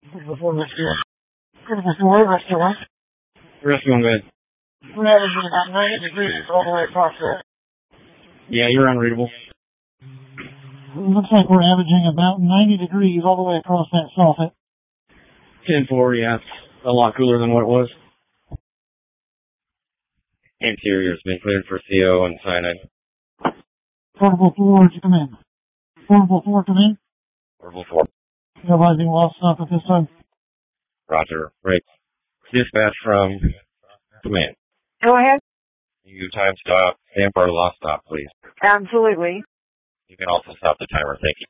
Before rescue. Before rescue. Rescue on bed. We're averaging about 90 degrees all the way across there. Yeah, you're unreadable. Looks like we're averaging about 90 degrees all the way across that soffit. 10-4, yeah. It's a lot cooler than what it was. Interior's been cleared for CO and cyanide. Portable 4, would you come in? Portable 4, come in. Portable 4. Realizing lost stop at this time. Roger. Right. Dispatch from command. Go ahead. You time stop, stand for a lost stop, please. Absolutely. You can also stop the timer. Thank you.